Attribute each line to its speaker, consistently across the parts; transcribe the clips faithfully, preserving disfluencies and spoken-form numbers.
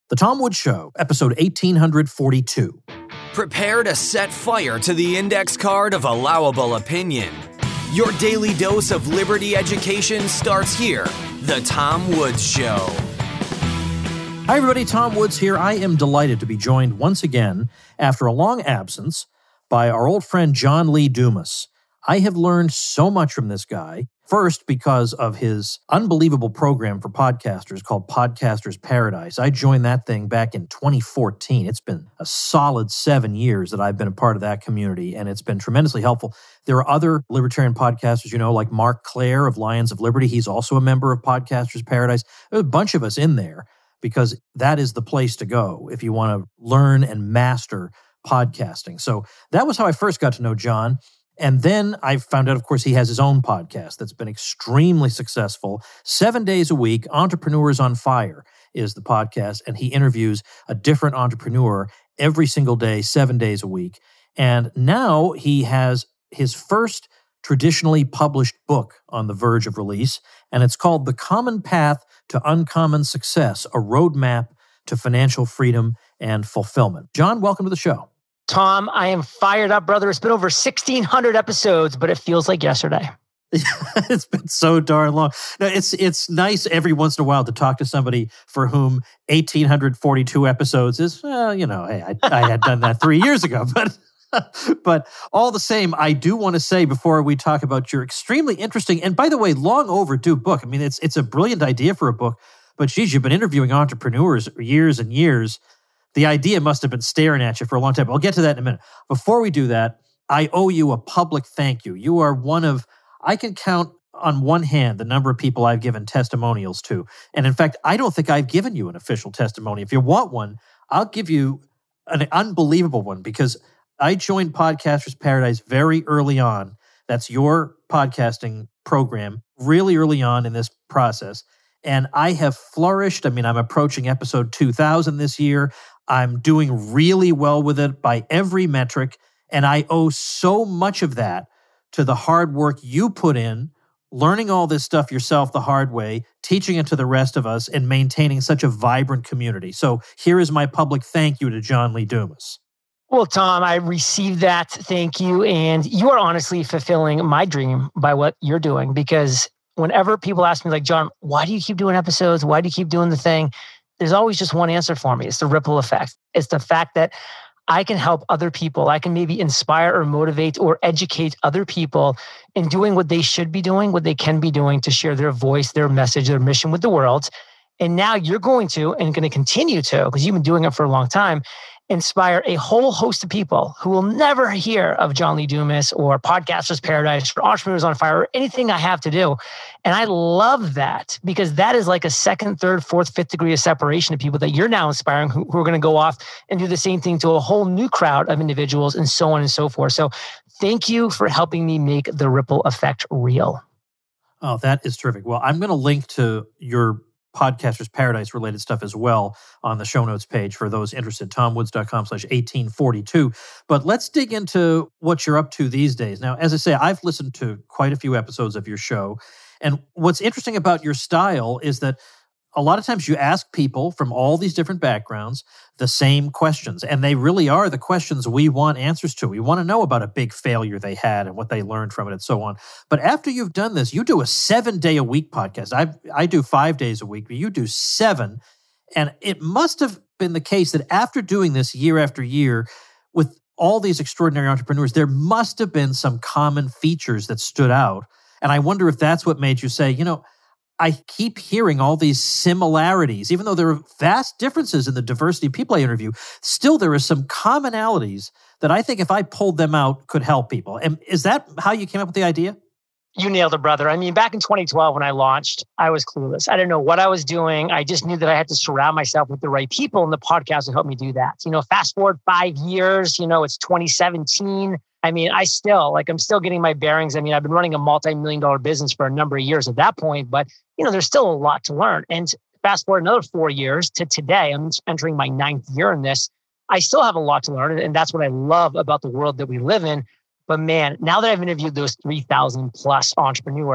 Speaker 1: The Tom Woods Show, episode eighteen forty-two.
Speaker 2: Prepare to set fire to the index card of allowable opinion. Your daily dose of liberty education starts here. The Tom Woods Show.
Speaker 1: Hi, everybody. Tom Woods here. I am delighted to be joined once again, after a long absence, by our old friend John Lee Dumas. I have learned so much from this guy. First, because of his unbelievable program for podcasters called Podcasters Paradise. I joined that thing back in twenty fourteen. It's been a solid seven years that I've been a part of that community, and it's been tremendously helpful. There are other libertarian podcasters, you know, like Mark Claire of Lions of Liberty. He's also a member of Podcasters Paradise. There's a bunch of us in there because that is the place to go if you want to learn and master podcasting. So that was how I first got to know John. And then I found out, of course, he has his own podcast that's been extremely successful. Seven days a week, Entrepreneurs on Fire is the podcast, and he interviews a different entrepreneur every single day, seven days a week. And now he has his first traditionally published book on the verge of release, and it's called The Common Path to Uncommon Success, a Roadmap to Financial Freedom and Fulfillment. John, welcome to the show.
Speaker 3: Tom, I am fired up, brother. It's been over sixteen hundred episodes, but it feels like yesterday.
Speaker 1: It's been so darn long. No, it's it's nice every once in a while to talk to somebody for whom eighteen forty-two episodes is, well, you know, hey, I, I had done that three years ago. But but all the same, I do want to say before we talk about your extremely interesting, and by the way, long overdue book. I mean, it's it's a brilliant idea for a book, but geez, you've been interviewing entrepreneurs for years and years. The idea must have been staring at you for a long time. I'll get to that in a minute. Before we do that, I owe you a public thank you. You are one of, I can count on one hand the number of people I've given testimonials to. And in fact, I don't think I've given you an official testimony. If you want one, I'll give you an unbelievable one because I joined Podcasters Paradise very early on. That's your podcasting program, really early on in this process. And I have flourished. I mean, I'm approaching episode two thousand this year. I'm doing really well with it by every metric, and I owe so much of that to the hard work you put in, learning all this stuff yourself the hard way, teaching it to the rest of us, and maintaining such a vibrant community. So here is my public thank you to John Lee Dumas.
Speaker 3: Well, Tom, I received that. Thank you. And you are honestly fulfilling my dream by what you're doing, because whenever people ask me, like, John, why do you keep doing episodes? Why do you keep doing the thing? There's always just one answer for me. It's the ripple effect. It's the fact that I can help other people. I can maybe inspire or motivate or educate other people in doing what they should be doing, what they can be doing to share their voice, their message, their mission with the world. And now you're going to, and going to continue to, because you've been doing it for a long time, inspire a whole host of people who will never hear of John Lee Dumas or Podcasters Paradise or Entrepreneurs on Fire or anything I have to do. And I love that because that is like a second, third, fourth, fifth degree of separation of people that you're now inspiring who, who are going to go off and do the same thing to a whole new crowd of individuals and so on and so forth. So thank you for helping me make the ripple effect real.
Speaker 1: Oh, that is terrific. Well, I'm going to link to your Podcasters Paradise related stuff as well on the show notes page for those interested, tomwoods.com slash 1842. But let's dig into what you're up to these days. Now, as I say, I've listened to quite a few episodes of your show. And what's interesting about your style is that a lot of times you ask people from all these different backgrounds the same questions, and they really are the questions we want answers to. We want to know about a big failure they had and what they learned from it and so on. But after you've done this, you do a seven-day-a-week podcast. I I do five days a week, but you do seven. And it must have been the case that after doing this year after year with all these extraordinary entrepreneurs, there must have been some common features that stood out. And I wonder if that's what made you say, you know, I keep hearing all these similarities, even though there are vast differences in the diversity of people I interview, still there are some commonalities that I think if I pulled them out could help people. And is that how you came up with the idea?
Speaker 3: You nailed it, brother. I mean, back in twenty twelve when I launched, I was clueless. I didn't know what I was doing. I just knew that I had to surround myself with the right people, and the podcast would help me do that. You know, fast forward five years, you know, it's twenty seventeen. I mean, I still, like, I'm still getting my bearings. I mean, I've been running a multi-million dollar business for a number of years at that point, but, you know, there's still a lot to learn. And fast forward another four years to today, I'm entering my ninth year in this. I still have a lot to learn. And that's what I love about the world that we live in. But man, now that I've interviewed those three thousand plus entrepreneurs,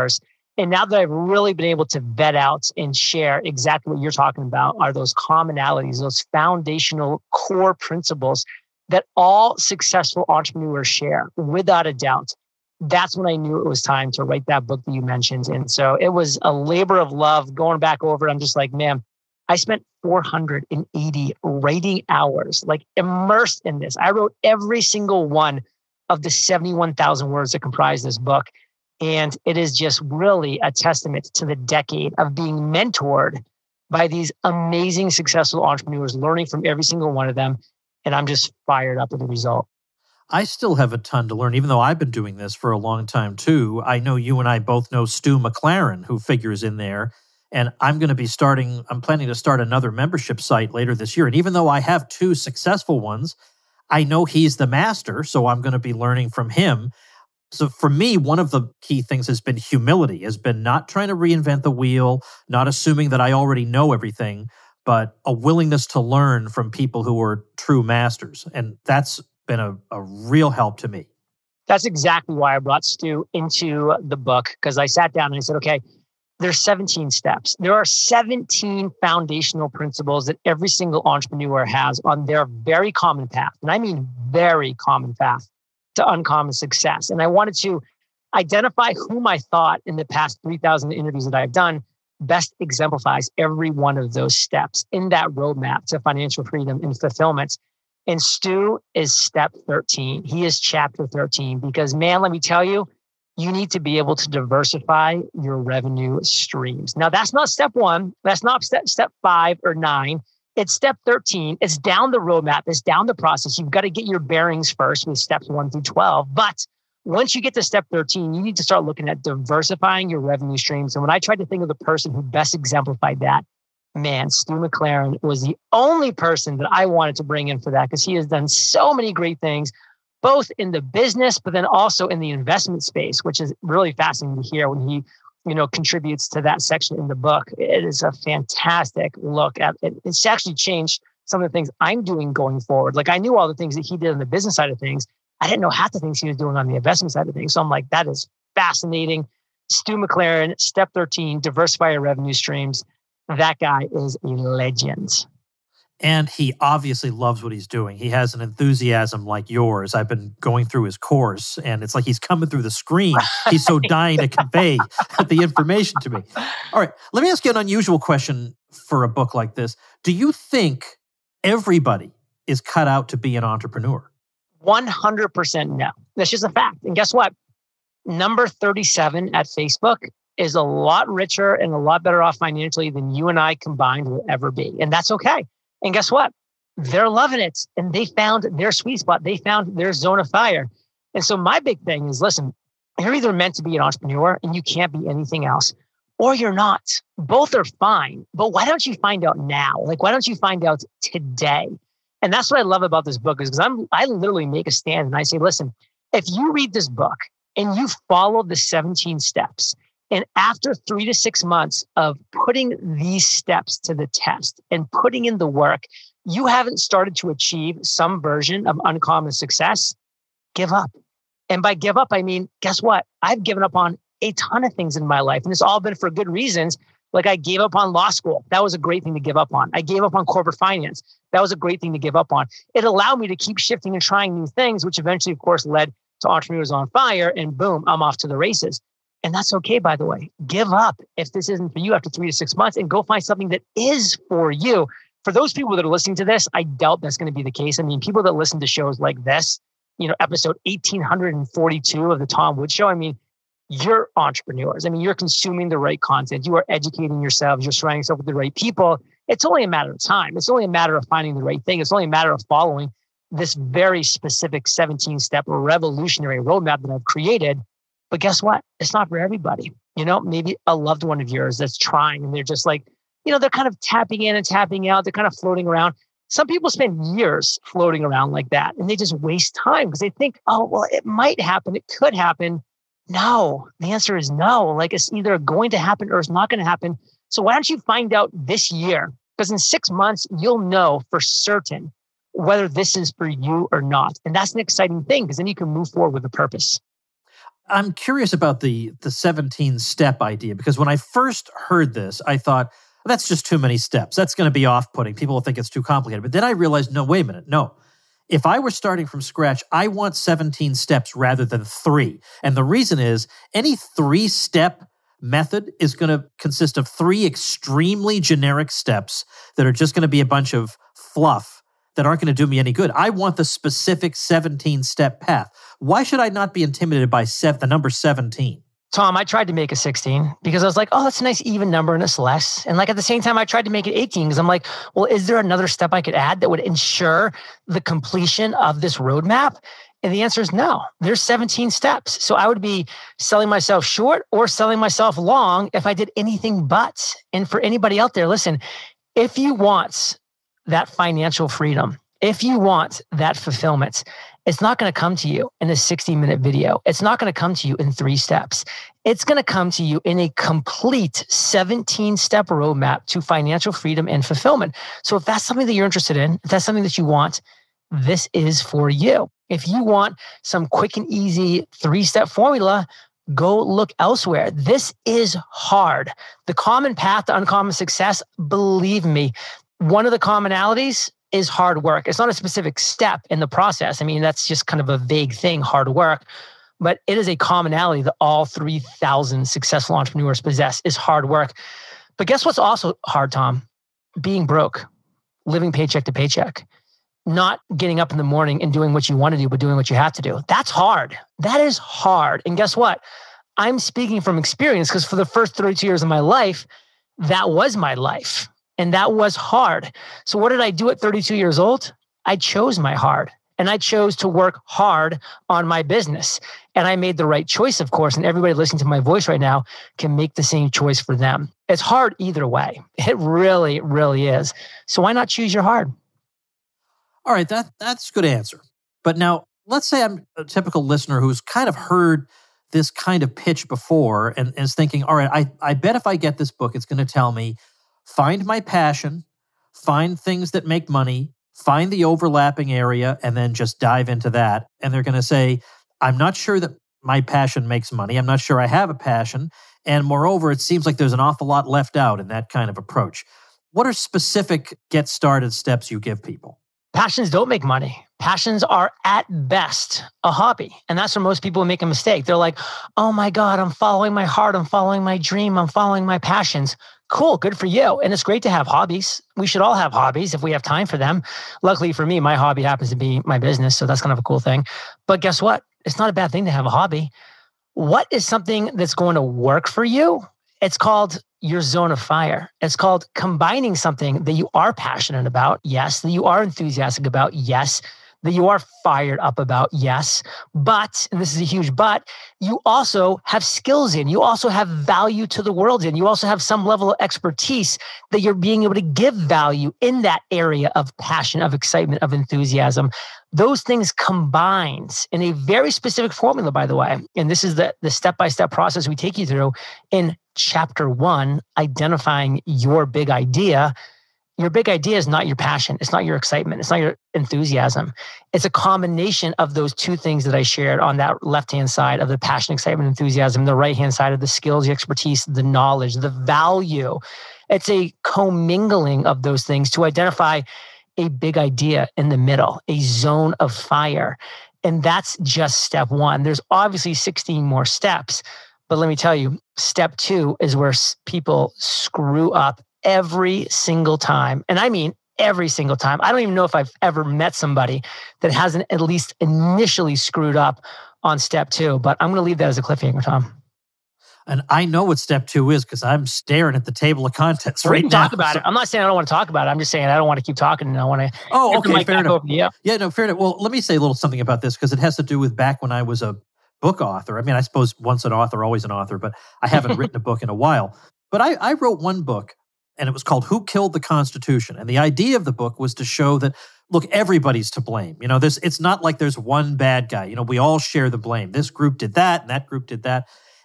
Speaker 3: And now that I've really been able to vet out and share exactly what you're talking about are those commonalities, those foundational core principles that all successful entrepreneurs share without a doubt. That's when I knew it was time to write that book that you mentioned. And so it was a labor of love going back over it. I'm just like, man, I spent four hundred eighty writing hours, like immersed in this. I wrote every single one of the seventy-one thousand words that comprise this book. And it is just really a testament to the decade of being mentored by these amazing, successful entrepreneurs, learning from every single one of them. And I'm just fired up with the result.
Speaker 1: I still have a ton to learn, even though I've been doing this for a long time too. I know you and I both know Stu McLaren, who figures in there. And I'm going to be starting, I'm planning to start another membership site later this year. And even though I have two successful ones, I know he's the master, so I'm going to be learning from him. So for me, one of the key things has been humility, has been not trying to reinvent the wheel, not assuming that I already know everything, but a willingness to learn from people who are true masters. And that's been a, a real help to me.
Speaker 3: That's exactly why I brought Stu into the book, because I sat down and I said, okay, there's seventeen steps. There are seventeen foundational principles that every single entrepreneur has on their very common path. And I mean very common path to uncommon success. And I wanted to identify whom I thought in the past three thousand interviews that I've done best exemplifies every one of those steps in that roadmap to financial freedom and fulfillment. And Stu is step thirteen. He is chapter thirteen because, man, let me tell you, you need to be able to diversify your revenue streams. Now, that's not step one. That's not step, step five or nine. It's step thirteen. It's down the roadmap. It's down the process. You've got to get your bearings first with steps one through twelve. But once you get to step thirteen, you need to start looking at diversifying your revenue streams. And when I tried to think of the person who best exemplified that, man, Stu McLaren was the only person that I wanted to bring in for that because he has done so many great things, both in the business, but then also in the investment space, which is really fascinating to hear when he, you know, contributes to that section in the book. It is a fantastic look at it. It's actually changed some of the things I'm doing going forward. Like I knew all the things that he did on the business side of things. I didn't know half the things he was doing on the investment side of things. So I'm like, that is fascinating. Stu McLaren, step thirteen, diversify your revenue streams. That guy is a legend.
Speaker 1: And he obviously loves what he's doing. He has an enthusiasm like yours. I've been going through his course, and it's like he's coming through the screen. He's so dying to convey the information to me. All right, let me ask you an unusual question for a book like this. Do you think everybody is cut out to be an entrepreneur?
Speaker 3: one hundred percent no. That's just a fact. And guess what? Number thirty-seven at Facebook is a lot richer and a lot better off financially than you and I combined will ever be. And that's okay. And guess what? They're loving it. And they found their sweet spot. They found their zone of fire. And so my big thing is, listen, you're either meant to be an entrepreneur and you can't be anything else, or you're not. Both are fine. But why don't you find out now? Like, why don't you find out today? And that's what I love about this book is because I'm I literally make a stand and I say, listen, if you read this book and you follow the seventeen steps, and after three to six months of putting these steps to the test and putting in the work, you haven't started to achieve some version of uncommon success, give up. And by give up, I mean, guess what? I've given up on a ton of things in my life, and it's all been for good reasons. Like I gave up on law school. That was a great thing to give up on. I gave up on corporate finance. That was a great thing to give up on. It allowed me to keep shifting and trying new things, which eventually, of course, led to Entrepreneurs on Fire. And boom, I'm off to the races. And that's okay, by the way. Give up if this isn't for you after three to six months and go find something that is for you. For those people that are listening to this, I doubt that's going to be the case. I mean, people that listen to shows like this, you know, episode eighteen forty-two of the Tom Woods Show, I mean, you're entrepreneurs. I mean, you're consuming the right content. You are educating yourselves. You're surrounding yourself with the right people. It's only a matter of time. It's only a matter of finding the right thing. It's only a matter of following this very specific seventeen-step revolutionary roadmap that I've created. But guess what? It's not for everybody. You know, maybe a loved one of yours that's trying and they're just like, you know, they're kind of tapping in and tapping out. They're kind of floating around. Some people spend years floating around like that and they just waste time because they think, oh, well, it might happen. It could happen. No, the answer is no. Like it's either going to happen or it's not going to happen. So why don't you find out this year? Because in six months, you'll know for certain whether this is for you or not. And that's an exciting thing because then you can move forward with a purpose.
Speaker 1: I'm curious about the the seventeen-step idea, because when I first heard this, I thought, well, that's just too many steps. That's going to be off-putting. People will think it's too complicated. But then I realized, no, wait a minute, no. If I were starting from scratch, I want seventeen steps rather than three. And the reason is, any three-step method is going to consist of three extremely generic steps that are just going to be a bunch of fluff that aren't going to do me any good. I want the specific seventeen-step path. Why should I not be intimidated by sev- the number seventeen?
Speaker 3: Tom, I tried to make it sixteen because I was like, oh, that's a nice even number and it's less. And like at the same time, I tried to make it eighteen because I'm like, well, is there another step I could add that would ensure the completion of this roadmap? And the answer is no. There's seventeen steps. So I would be selling myself short or selling myself long if I did anything but. And for anybody out there, listen, if you want that financial freedom, if you want that fulfillment, it's not going to come to you in a sixty minute video. It's not going to come to you in three steps. It's going to come to you in a complete seventeen step roadmap to financial freedom and fulfillment. So if that's something that you're interested in, if that's something that you want, this is for you. If you want some quick and easy three step formula, go look elsewhere. This is hard. The common path to uncommon success, believe me, one of the commonalities is hard work. It's not a specific step in the process. I mean, that's just kind of a vague thing, hard work. But it is a commonality that all three thousand successful entrepreneurs possess is hard work. But guess what's also hard, Tom? Being broke, living paycheck to paycheck, not getting up in the morning and doing what you want to do, but doing what you have to do. That's hard. That is hard. And guess what? I'm speaking from experience because for the first thirty-two years of my life, that was my life. And that was hard. So what did I do at thirty-two years old? I chose my hard. And I chose to work hard on my business. And I made the right choice, of course. And everybody listening to my voice right now can make the same choice for them. It's hard either way. It really, really is. So why not choose your hard?
Speaker 1: All right, that that's a good answer. But now, let's say I'm a typical listener who's kind of heard this kind of pitch before and, and is thinking, all right, I, I bet if I get this book, it's going to tell me, find my passion, find things that make money, find the overlapping area, and then just dive into that. And they're going to say, I'm not sure that my passion makes money. I'm not sure I have a passion. And moreover, it seems like there's an awful lot left out in that kind of approach. What are specific get started steps you give people?
Speaker 3: Passions don't make money. Passions are at best a hobby. And that's where most people make a mistake. They're like, oh my God, I'm following my heart. I'm following my dream. I'm following my passions. Cool, good for you. And it's great to have hobbies. We should all have hobbies if we have time for them. Luckily for me, my hobby happens to be my business. So that's kind of a cool thing. But guess what? It's not a bad thing to have a hobby. What is something that's going to work for you? It's called your zone of fire. It's called combining something that you are passionate about, yes, that you are enthusiastic about, yes, that you are fired up about, yes, but, and this is a huge but, you also have skills in, you also have value to the world in, you also have some level of expertise that you're being able to give value in that area of passion, of excitement, of enthusiasm. Those things combined in a very specific formula, by the way, and this is the, the step-by-step process we take you through in chapter one, identifying your big idea. Your big idea is not your passion. It's not your excitement. It's not your enthusiasm. It's a combination of those two things that I shared on that left-hand side of the passion, excitement, enthusiasm, the right-hand side of the skills, the expertise, the knowledge, the value. It's a commingling of those things to identify a big idea in the middle, a zone of fire. And that's just step one. There's obviously sixteen more steps, but let me tell you, step two is where people screw up every single time. And I mean every single time. I don't even know if I've ever met somebody that hasn't at least initially screwed up on step two, but I'm going to leave that as a cliffhanger, Tom.
Speaker 1: And I know what step two is because I'm staring at the table of contents right
Speaker 3: we can
Speaker 1: now.
Speaker 3: Talk about
Speaker 1: so.
Speaker 3: it. I'm not saying I don't want to talk about it. I'm just saying I don't want to keep talking and I want to.
Speaker 1: Oh, okay, fair enough.
Speaker 3: Yeah.
Speaker 1: yeah, no, fair enough. Well, let me say a little something about this because it has to do with back when I was a book author. I mean, I suppose once an author, always an author, but I haven't written a book in a while. But I, I wrote one book and it was called Who Killed the Constitution? And the idea of the book was to show that, look, everybody's to blame. You know, this it's not like there's one bad guy. You know, we all share the blame. This group did that and that group did that.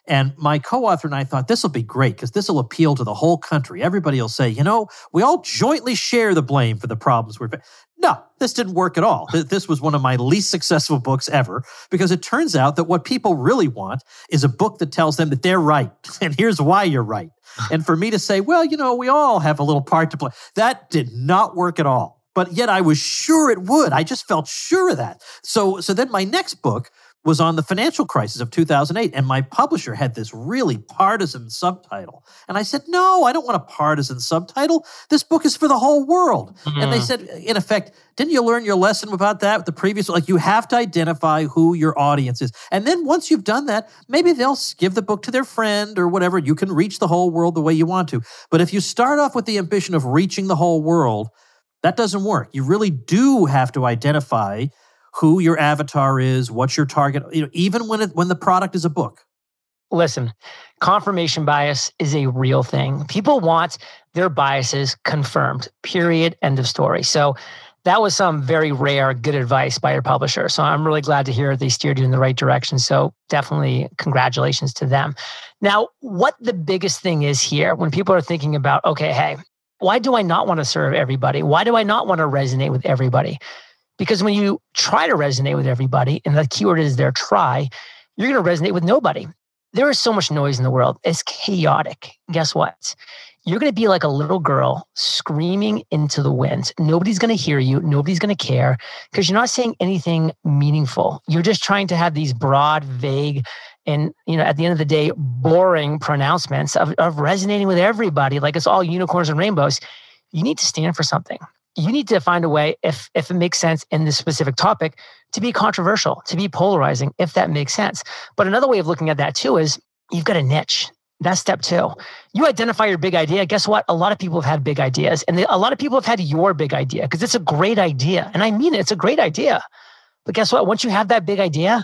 Speaker 1: And my co-author and I thought this will be great because this will appeal to the whole country. Everybody will say, you know, we all jointly share the blame for the problems we're facing. No, this didn't work at all. This was one of my least successful books ever because it turns out that what people really want is a book that tells them that they're right. And here's why you're right. And for me to say, well, you know, we all have a little part to play, that did not work at all. But yet I was sure it would. I just felt sure of that. So, so then my next book was on the financial crisis of two thousand eight. And my publisher had this really partisan subtitle. And I said, no, I don't want a partisan subtitle. This book is for the whole world. Mm-hmm. And they said, in effect, didn't you learn your lesson about that with the previous? Like, you have to identify who your audience is. And then once you've done that, maybe they'll give the book to their friend or whatever. You can reach the whole world the way you want to. But if you start off with the ambition of reaching the whole world, that doesn't work. You really do have to identify who your avatar is, what's your target, you know, even when it, when the product is a book.
Speaker 3: Listen, confirmation bias is a real thing. People want their biases confirmed, period, end of story. So that was some very rare good advice by your publisher. So I'm really glad to hear they steered you in the right direction. So definitely congratulations to them. Now, what the biggest thing is here when people are thinking about, okay, hey, why do I not want to serve everybody? Why do I not want to resonate with everybody? Because when you try to resonate with everybody, and the keyword is there, try, you're going to resonate with nobody. There is so much noise in the world. It's chaotic. Guess what? You're going to be like a little girl screaming into the wind. Nobody's going to hear you. Nobody's going to care because you're not saying anything meaningful. You're just trying to have these broad, vague, and, you know, at the end of the day, boring pronouncements of, of resonating with everybody like it's all unicorns and rainbows. You need to stand for something. You need to find a way, if if it makes sense in this specific topic, to be controversial, to be polarizing, if that makes sense. But another way of looking at that too is you've got a niche. That's step two. You identify your big idea. Guess what? A lot of people have had big ideas, and they, a lot of people have had your big idea because it's a great idea. And I mean it, it's a great idea. But guess what? Once you have that big idea,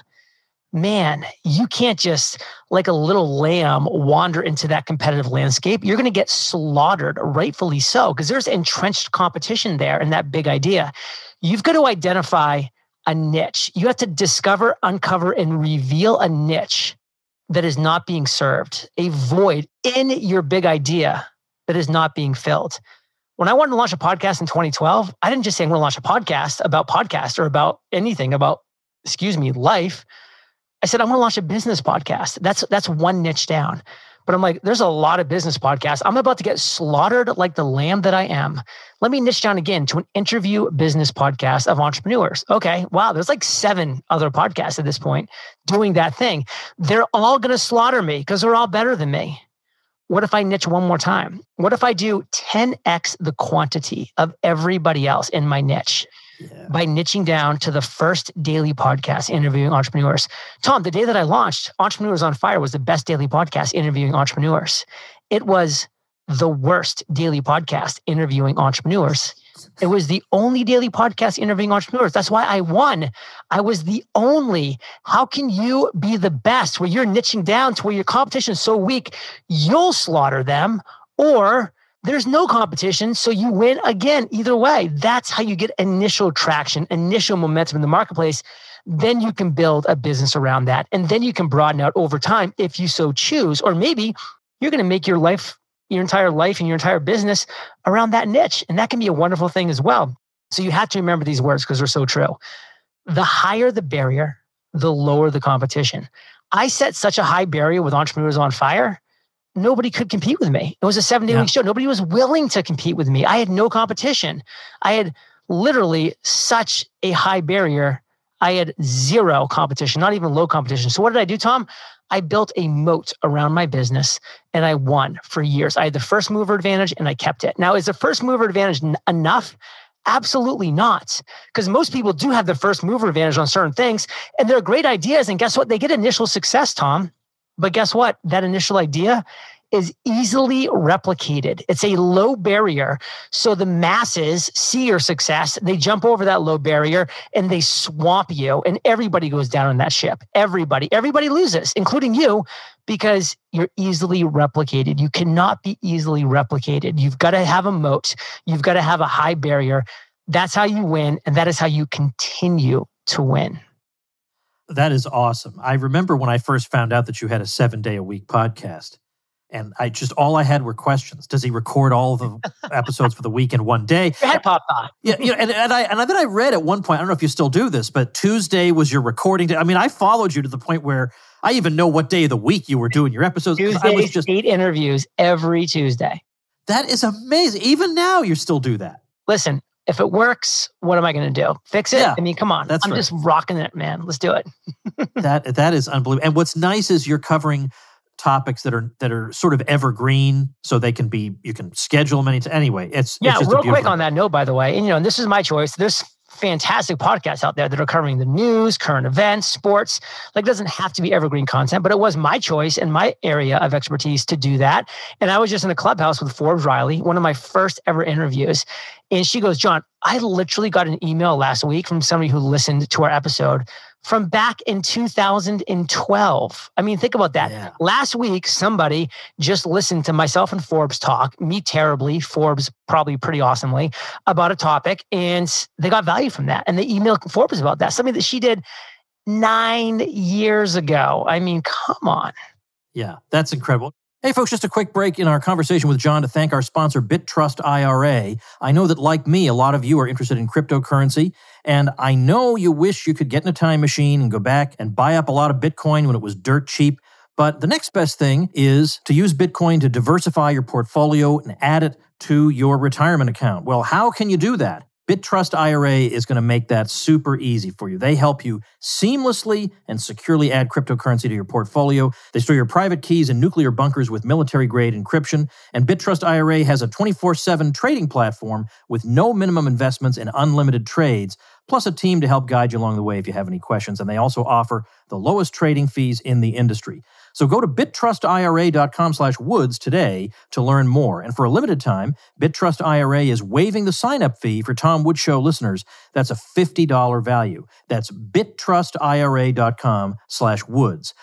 Speaker 3: man, you can't just like a little lamb wander into that competitive landscape. You're going to get slaughtered, rightfully so, because there's entrenched competition there in that big idea. You've got to identify a niche. You have to discover, uncover, and reveal a niche that is not being served, a void in your big idea that is not being filled. When I wanted to launch a podcast in twenty twelve, I didn't just say I'm going to launch a podcast about podcast or about anything about, excuse me, life. I said, I'm going to launch a business podcast. That's that's one niche down. But I'm like, there's a lot of business podcasts. I'm about to get slaughtered like the lamb that I am. Let me niche down again to an interview business podcast of entrepreneurs. Okay, wow, there's like seven other podcasts at this point doing that thing. They're all going to slaughter me because they're all better than me. What if I niche one more time? What if I do ten x the quantity of everybody else in my niche? Yeah. By niching down to the first daily podcast interviewing entrepreneurs. Tom, the day that I launched, Entrepreneurs on Fire was the best daily podcast interviewing entrepreneurs. It was the worst daily podcast interviewing entrepreneurs. It was the only daily podcast interviewing entrepreneurs. That's why I won. I was the only. How can you be the best where you're niching down to where your competition is so weak, you'll slaughter them, or there's no competition, so you win again. Either way, that's how you get initial traction, initial momentum in the marketplace. Then you can build a business around that. And then you can broaden out over time if you so choose. Or maybe you're going to make your life, your entire life and your entire business around that niche. And that can be a wonderful thing as well. So you have to remember these words because they're so true. The higher the barrier, the lower the competition. I set such a high barrier with Entrepreneurs on Fire. Nobody could compete with me. It was a seven day week show. Nobody was willing to compete with me. I had no competition. I had literally such a high barrier. I had zero competition, not even low competition. So what did I do, Tom? I built a moat around my business and I won for years. I had the first mover advantage and I kept it. Now, is the first mover advantage n- enough? Absolutely not. Because most people do have the first mover advantage on certain things and they're great ideas. And guess what? They get initial success, Tom. But guess what? That initial idea is easily replicated. It's a low barrier. So the masses see your success. They jump over that low barrier and they swamp you. And everybody goes down on that ship. Everybody, everybody loses, including you, because you're easily replicated. You cannot be easily replicated. You've got to have a moat. You've got to have a high barrier. That's how you win. And that is how you continue to win.
Speaker 1: That is awesome. I remember when I first found out that you had a seven day a week podcast, and I just, all I had were questions. Does he record all the episodes for the week in one day?
Speaker 3: Your head popped on.
Speaker 1: Yeah, you know, and, and I and then I read at one point, I don't know if you still do this, but Tuesday was your recording day. I mean, I followed you to the point where I even know what day of the week you were doing your episodes.
Speaker 3: Tuesday,
Speaker 1: I was just
Speaker 3: eight interviews every Tuesday.
Speaker 1: That is amazing. Even now, you still do that.
Speaker 3: Listen, if it works, what am I going to do? Fix it?
Speaker 1: Yeah,
Speaker 3: I mean, come on.
Speaker 1: that's
Speaker 3: I'm
Speaker 1: right.
Speaker 3: just rocking it, man. Let's do it.
Speaker 1: that that is unbelievable. And what's nice is you're covering topics that are that are sort of evergreen, so they can be, you can schedule them any time. Anyway, it's
Speaker 3: yeah.
Speaker 1: it's just
Speaker 3: Real
Speaker 1: a
Speaker 3: quick on that note, by the way, and you know, and this is my choice. There's fantastic podcasts out there that are covering the news, current events, sports. Like, it doesn't have to be evergreen content, but it was my choice and my area of expertise to do that. And I was just in a clubhouse with Forbes Riley, one of my first ever interviews. And she goes, John, I literally got an email last week from somebody who listened to our episode from back in two thousand twelve. I mean, think about that.
Speaker 1: Yeah.
Speaker 3: Last week, somebody just listened to myself and Forbes talk, me terribly, Forbes probably pretty awesomely, about a topic, and they got value from that. And they emailed Forbes about that, something that she did nine years ago. I mean, come on.
Speaker 1: Yeah, that's incredible. Hey, folks, just a quick break in our conversation with John to thank our sponsor, BitTrust I R A. I know that, like me, a lot of you are interested in cryptocurrency, and I know you wish you could get in a time machine and go back and buy up a lot of Bitcoin when it was dirt cheap. But the next best thing is to use Bitcoin to diversify your portfolio and add it to your retirement account. Well, how can you do that? BitTrust I R A is going to make that super easy for you. They help you seamlessly and securely add cryptocurrency to your portfolio. They store your private keys in nuclear bunkers with military-grade encryption. And BitTrust I R A has a twenty-four seven trading platform with no minimum investments and unlimited trades, plus a team to help guide you along the way if you have any questions. And they also offer the lowest trading fees in the industry. So go to bittrustira.com slash woods today to learn more. And for a limited time, BitTrust I R A is waiving the sign-up fee for Tom Woods Show listeners. That's a fifty dollars value. That's bittrustira.com slash woods.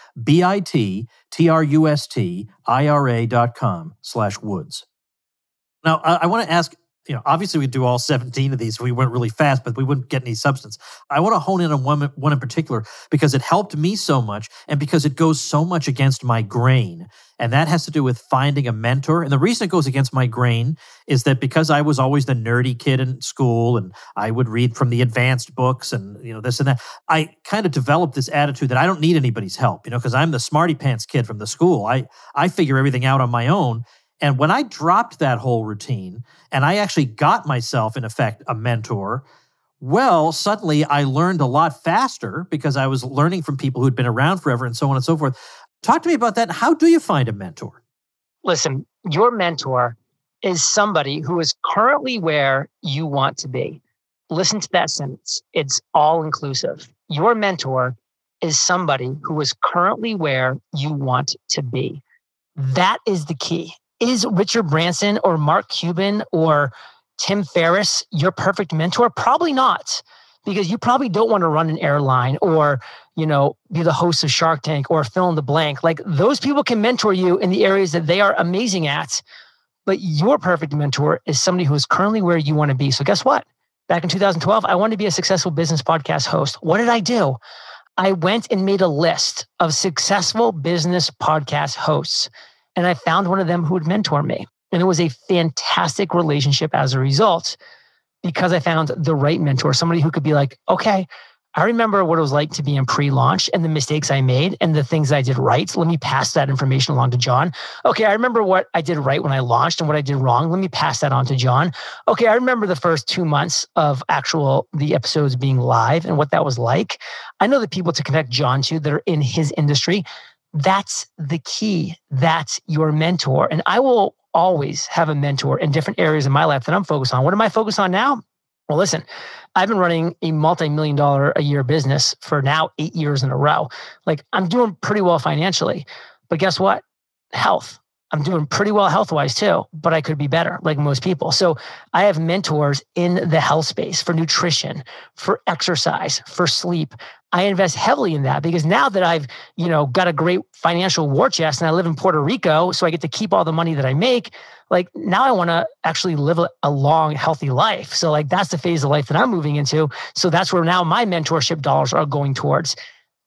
Speaker 1: B-I-T-T-R-U-S-T I-R-A dot com slash woods. Now, I, I want to ask, you know, obviously we do all seventeen of these. We went really fast, but we wouldn't get any substance. I want to hone in on one, one in particular because it helped me so much and because it goes so much against my grain. And that has to do with finding a mentor. And the reason it goes against my grain is that because I was always the nerdy kid in school and I would read from the advanced books and, you know, this and that, I kind of developed this attitude that I don't need anybody's help, you know, because I'm the smarty pants kid from the school. I, I figure everything out on my own. And when I dropped that whole routine and I actually got myself, in effect, a mentor, well, suddenly I learned a lot faster because I was learning from people who'd been around forever and so on and so forth. Talk to me about that. How do you find a mentor?
Speaker 3: Listen, your mentor is somebody who is currently where you want to be. Listen to that sentence. It's all inclusive. Your mentor is somebody who is currently where you want to be. That is the key. Is Richard Branson or Mark Cuban or Tim Ferriss your perfect mentor? Probably not, because you probably don't want to run an airline or, you know, be the host of Shark Tank or fill in the blank. Like, those people can mentor you in the areas that they are amazing at, but your perfect mentor is somebody who is currently where you want to be. So guess what? Back in two thousand twelve, I wanted to be a successful business podcast host. What did I do? I went and made a list of successful business podcast hosts. And I found one of them who would mentor me. And it was a fantastic relationship as a result, because I found the right mentor, somebody who could be like, okay, I remember what it was like to be in pre-launch and the mistakes I made and the things I did right. Let me pass that information along to John. Okay, I remember what I did right when I launched and what I did wrong. Let me pass that on to John. Okay, I remember the first two months of actual, the episodes being live and what that was like. I know the people to connect John to that are in his industry. That's the key. That's your mentor. And I will always have a mentor in different areas of my life that I'm focused on. What am I focused on now? Well, listen, I've been running a multi-million dollar a year business for now eight years in a row. Like, I'm doing pretty well financially, but guess what? Health. I'm doing pretty well health-wise too, but I could be better, like most people. So I have mentors in the health space for nutrition, for exercise, for sleep. I invest heavily in that because now that I've, you know, got a great financial war chest and I live in Puerto Rico, so I get to keep all the money that I make, like, now I want to actually live a, a long, healthy life. So like, that's the phase of life that I'm moving into. So that's where now my mentorship dollars are going towards.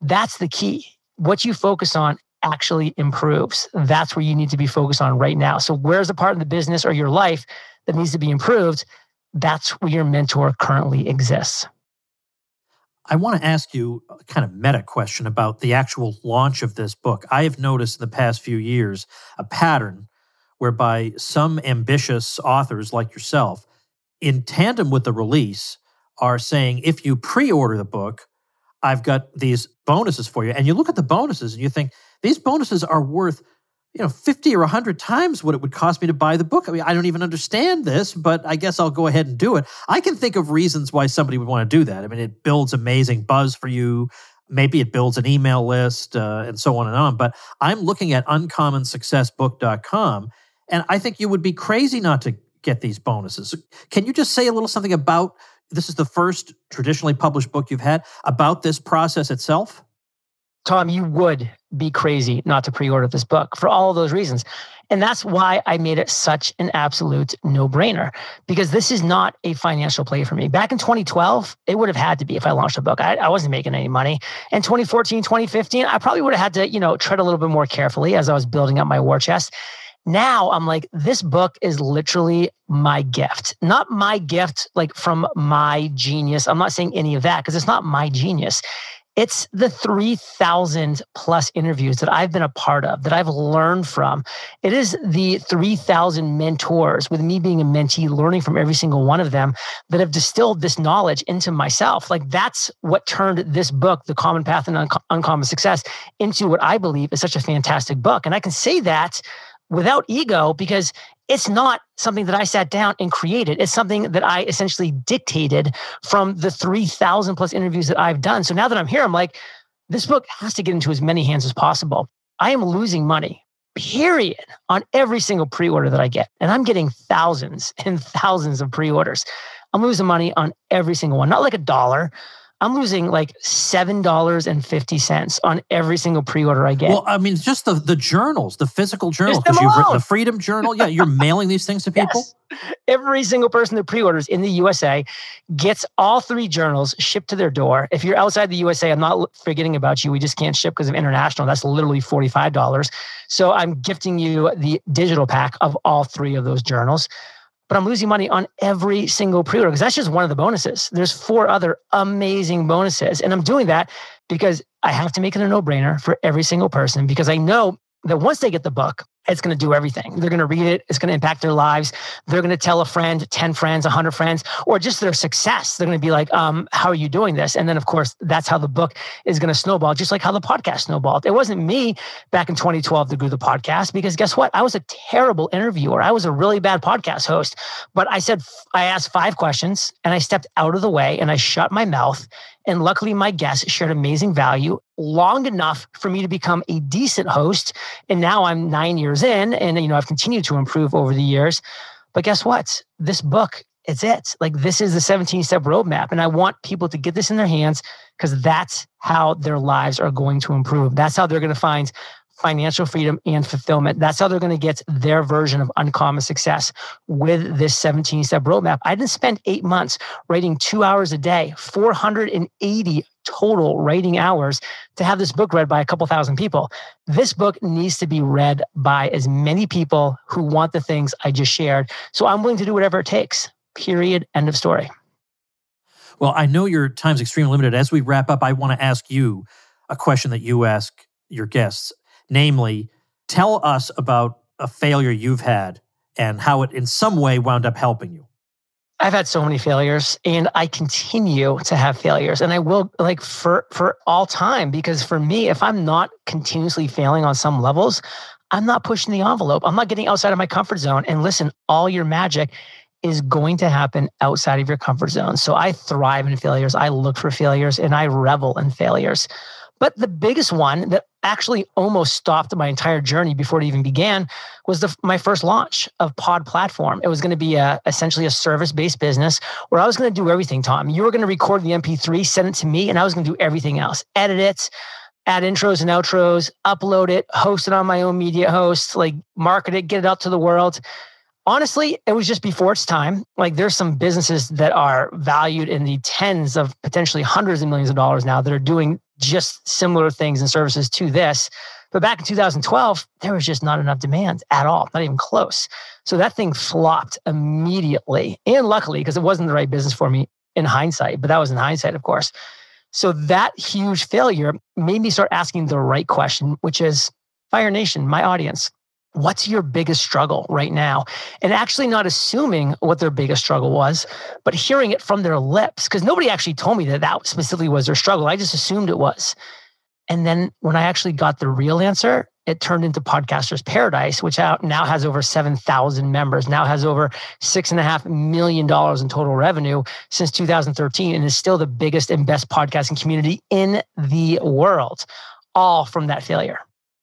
Speaker 3: that's the key. What you focus on actually improves. That's where you need to be focused on right now. So where's the part of the business or your life that needs to be improved? That's where your mentor currently exists.
Speaker 1: I want to ask you a kind of meta question about the actual launch of this book. I have noticed in the past few years a pattern whereby some ambitious authors like yourself, in tandem with the release, are saying, if you pre-order the book, I've got these bonuses for you. And you look at the bonuses and you think, these bonuses are worth, you know, fifty or one hundred times what it would cost me to buy the book. I mean, I don't even understand this, but I guess I'll go ahead and do it. I can think of reasons why somebody would want to do that. I mean, it builds amazing buzz for you. Maybe it builds an email list uh, and so on and on. But I'm looking at uncommon success book dot com, and I think you would be crazy not to get these bonuses. Can you just say a little something about, this is the first traditionally published book you've had, about this process itself?
Speaker 3: Tom, you would be crazy not to pre-order this book for all of those reasons. And that's why I made it such an absolute no-brainer, because this is not a financial play for me. Back in twenty twelve, it would have had to be if I launched a book. I, I wasn't making any money. In twenty fourteen, twenty fifteen, I probably would have had to, you know, tread a little bit more carefully as I was building up my war chest. Now I'm like, this book is literally my gift, not my gift like from my genius. I'm not saying any of that because it's not my genius. It's the three thousand plus interviews that I've been a part of, that I've learned from. It is the three thousand mentors, with me being a mentee, learning from every single one of them, that have distilled this knowledge into myself. Like, that's what turned this book, The Common Path and Un- Uncommon Success, into what I believe is such a fantastic book. And I can say that without ego, because it's not something that I sat down and created. It's something that I essentially dictated from the three thousand plus interviews that I've done. So now that I'm here, I'm like, this book has to get into as many hands as possible. I am losing money, period, on every single pre-order that I get. And I'm getting thousands and thousands of pre-orders. I'm losing money on every single one, not like a dollar. I'm losing like seven dollars and fifty cents on every single pre-order I get.
Speaker 1: Well, I mean, just the, the journals, the physical journals,
Speaker 3: Just them
Speaker 1: because you've written
Speaker 3: alone.
Speaker 1: the Freedom Journal. Yeah, you're mailing these things to people?
Speaker 3: Yes. Every single person that pre-orders in the U S A gets all three journals shipped to their door. If you're outside the U S A, I'm not forgetting about you. We just can't ship because of international. That's literally forty-five dollars. So I'm gifting you the digital pack of all three of those journals. But I'm losing money on every single pre-order because that's just one of the bonuses. There's four other amazing bonuses. And I'm doing that because I have to make it a no-brainer for every single person, because I know that once they get the book, it's going to do everything. They're going to read it. It's going to impact their lives. They're going to tell a friend, ten friends, one hundred friends, or just their success. They're going to be like, um, how are you doing this? And then, of course, that's how the book is going to snowball, just like how the podcast snowballed. It wasn't me back in twenty twelve to do the podcast, because guess what? I was a terrible interviewer. I was a really bad podcast host. But I said, I asked five questions and I stepped out of the way and I shut my mouth. And luckily, my guests shared amazing value long enough for me to become a decent host. And now I'm nine years in, and you know I've continued to improve over the years. But guess what? This book, it's it. Like, this is the seventeen-step roadmap. And I want people to get this in their hands, because that's how their lives are going to improve. That's how they're going to find financial freedom and fulfillment. That's how they're going to get their version of uncommon success with this seventeen-step roadmap. I didn't spend eight months writing two hours a day, four hundred eighty total writing hours to have this book read by a couple thousand people. This book needs to be read by as many people who want the things I just shared. So I'm willing to do whatever it takes. Period. End of story.
Speaker 1: Well, I know your time's extremely limited. As we wrap up, I want to ask you a question that you ask your guests. Namely, tell us about a failure you've had and how it in some way wound up helping you.
Speaker 3: I've had so many failures, and I continue to have failures, and I will, like, for, for all time, because for me, if I'm not continuously failing on some levels, I'm not pushing the envelope. I'm not getting outside of my comfort zone. And listen, all your magic is going to happen outside of your comfort zone. So I thrive in failures. I look for failures, and I revel in failures. But the biggest one that actually almost stopped my entire journey before it even began was the, my first launch of Pod Platform. It was going to be a, essentially a service-based business where I was going to do everything, Tom. You were going to record the M P three, send it to me, and I was going to do everything else. Edit it, add intros and outros, upload it, host it on my own media host, like market it, get it out to the world. Honestly, it was just before its time. Like, there's some businesses that are valued in the tens of potentially hundreds of millions of dollars now that are doing just similar things and services to this. But back in two thousand twelve, there was just not enough demand at all, not even close. So that thing flopped immediately. And luckily, because it wasn't the right business for me in hindsight, but that was in hindsight, of course. So that huge failure made me start asking the right question, which is, Fire Nation, my audience, what's your biggest struggle right now? And actually not assuming what their biggest struggle was, but hearing it from their lips, because nobody actually told me that that specifically was their struggle. I just assumed it was. And then when I actually got the real answer, it turned into Podcaster's Paradise, which now has over seven thousand members, now has over six point five million dollars in total revenue since two thousand thirteen, and is still the biggest and best podcasting community in the world, all from that failure.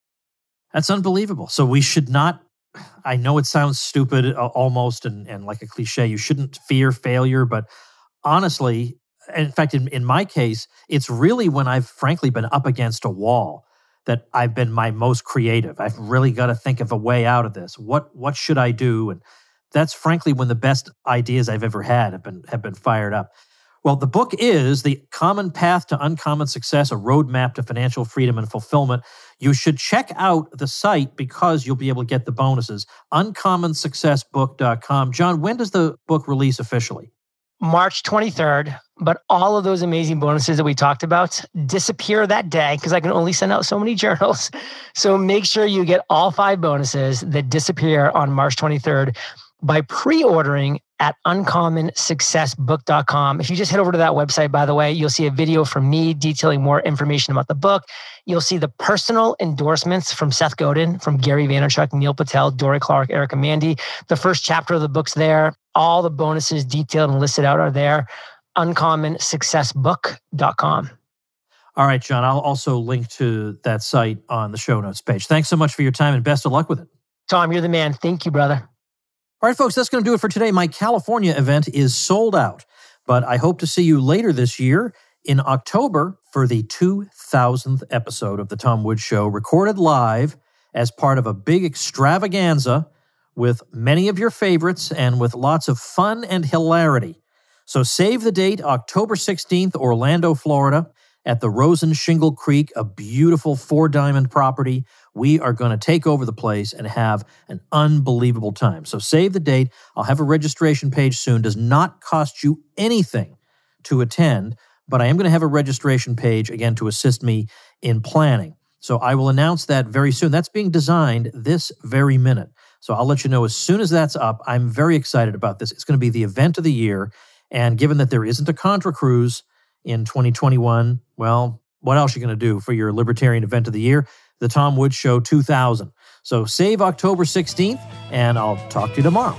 Speaker 1: That's unbelievable. So we should not, I know it sounds stupid almost and, and like a cliche, you shouldn't fear failure, but honestly, in fact, in, in my case, it's really when I've frankly been up against a wall that I've been my most creative. I've really got to think of a way out of this. What what should I do? And that's frankly when the best ideas I've ever had have been have been fired up. Well, the book is The Common Path to Uncommon Success, a roadmap to financial freedom and fulfillment. You should check out the site because you'll be able to get the bonuses. uncommon success book dot com. John, when does the book release officially?
Speaker 3: March twenty-third, but all of those amazing bonuses that we talked about disappear that day because I can only send out so many journals. So make sure you get all five bonuses that disappear on March twenty-third by pre-ordering at uncommon success book dot com. If you just head over to that website, by the way, you'll see a video from me detailing more information about the book. You'll see the personal endorsements from Seth Godin, from Gary Vaynerchuk, Neil Patel, Dory Clark, Erica Mandy. The first chapter of the book's there. All the bonuses detailed and listed out are there. uncommon success book dot com.
Speaker 1: All right, John, I'll also link to that site on the show notes page. Thanks so much for your time and best of luck with it.
Speaker 3: Tom, you're the man. Thank you, brother.
Speaker 1: All right, folks, that's going to do it for today. My California event is sold out, but I hope to see you later this year in October for the two thousandth episode of The Tom Woods Show, recorded live as part of a big extravaganza with many of your favorites and with lots of fun and hilarity. So save the date, October sixteenth, Orlando, Florida, at the Rosen Shingle Creek, a beautiful four-diamond property. We are going to take over the place and have an unbelievable time. So save the date. I'll have a registration page soon. Does not cost you anything to attend, but I am going to have a registration page, again, to assist me in planning. So I will announce that very soon. That's being designed this very minute. So I'll let you know as soon as that's up. I'm very excited about this. It's going to be the event of the year. And given that there isn't a Contra Cruise in twenty twenty-one, well, what else are you going to do for your Libertarian event of the year? The Tom Woods Show two thousand. So save October sixteenth, and I'll talk to you tomorrow.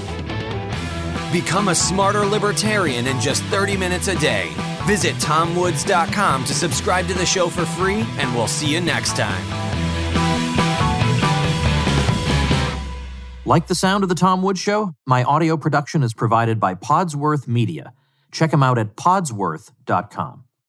Speaker 2: Become a smarter libertarian in just thirty minutes a day. Visit tom woods dot com to subscribe to the show for free, and we'll see you next time.
Speaker 1: Like the sound of The Tom Woods Show? My audio production is provided by Podsworth Media. Check them out at podsworth dot com.